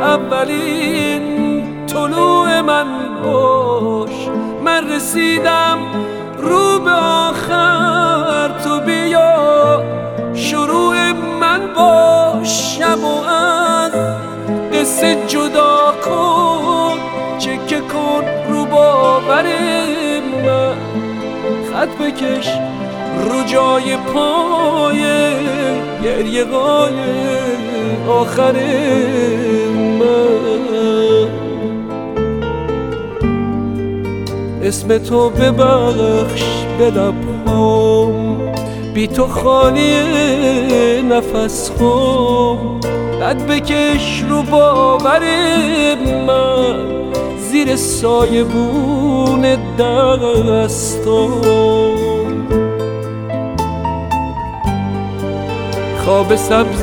اولین طلوع من باش. من رسیدم رو به آخر، تو بیا شروع من باش. شب و از قصه جدا کن، چکه کن رو باور من. خط بکش رو جای پای گریه های آخر من. اسم تو ببخش به لبهام، بی تو خالی نفس خام. قد بکش رو باور من، زیر سایبون دستام. خواب سبز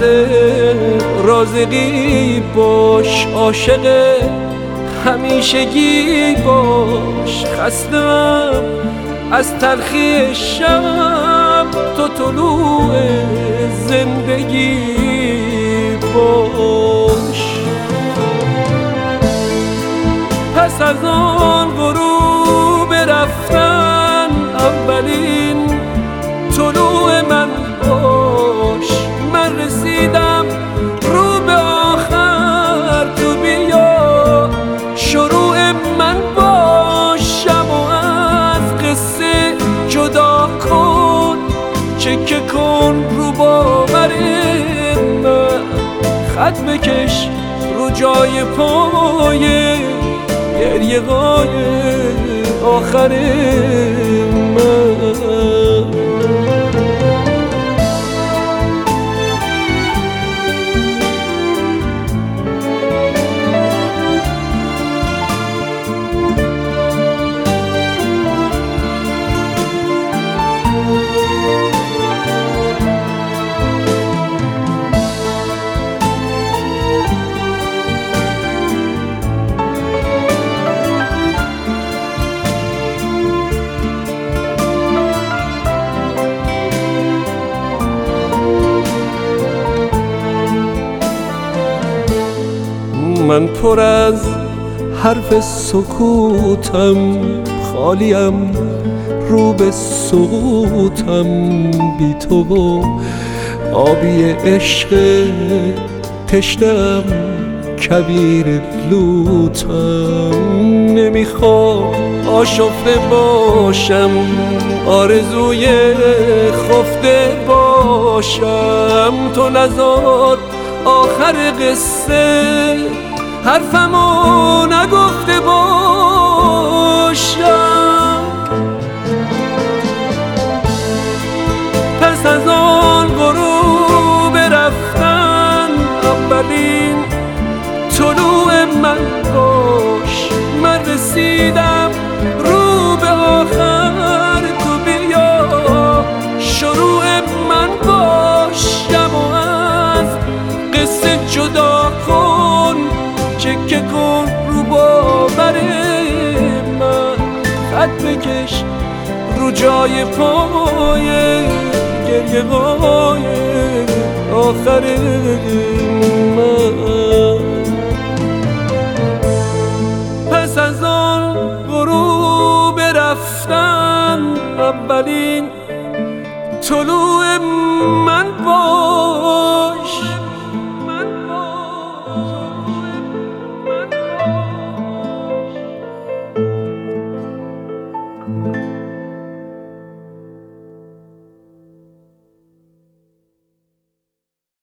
رازقی باش، عاشق همیشگی باش. خستم از تلخی شب، تو طلوع زندگی باش. پس از آن غروب رفتن، اولین طلوع من باش. من رسیدم رو به آخر، تو بیا شروع من باش. شب و از قصه جدا کن، چکه کن رو باور من. خط بکش رو جای پای گریه های آخر من. من پر از حرف سکوتم، خالیم رو به سقوطم. بی تو و آبی عشق تشنم، کبیر لوتم. نمیخوام آشفته باشم، آرزوی خفته باشم. تو نذار آخر قصه حرفمو نگفته باشم. پس از آن غروب رفتن، اولین طلوع من باش. من رسیدم رو به آخر، تو بیا شروع من باش. شب و از قصه جدا کن، چکه کن رو باور من. خط بکش رو جای پای گریه های آخر من. پس از آن غروب رفتن، اولین طلوع